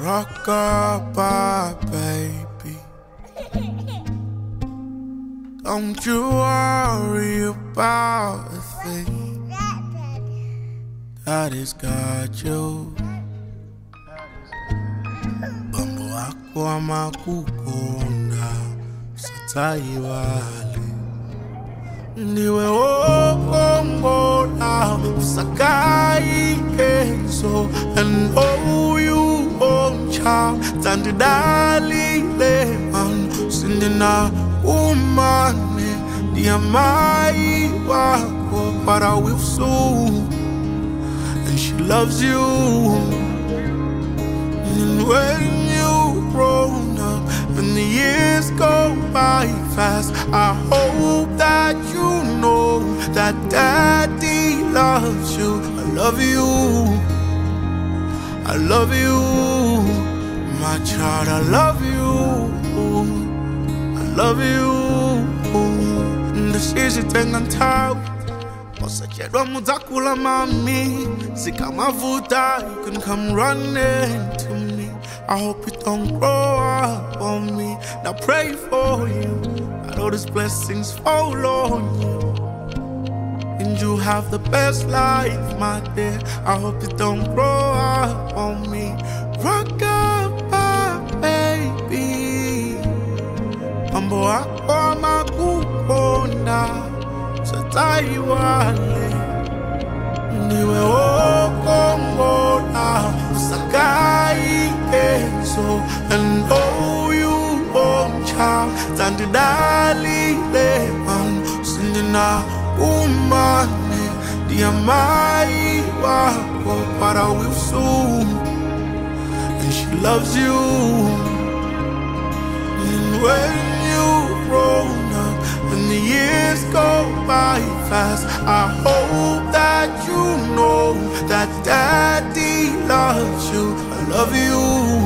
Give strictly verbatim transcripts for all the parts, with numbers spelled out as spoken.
Rock-a-bye, baby. Don't you worry about a thing. God has got you. Bambo wako amakukonda sataiwale. Ndiwe okongola usakai kenzo. And oh you own child tandidali leman sindina umane diamai wako para will soon. And she loves you. And when you grown up and the years go by fast, I hope that you know that daddy loves you. I love you, I love you, my child, I love you, I love you. Ndashishi tenga ntau Osachedwa mutakula mami Zika mavuta, you can come running to me. I hope you don't grow up on me. Now pray for you, I know these blessings fall on you, and you have the best life, my dear. I hope you don't grow up on me. Rock-a-bye, baby. Mambo wako amakukonda sataiwale. Ndiwe okongola usakai kenzo. And oh you own child tandidali leman sindina umane diamai wako para will soon. And she loves you. And when you grown up and the years go by fast, I hope that you know that daddy loves you. I love you,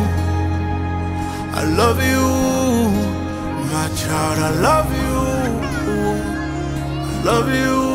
I love you, my child, I love you, I love you.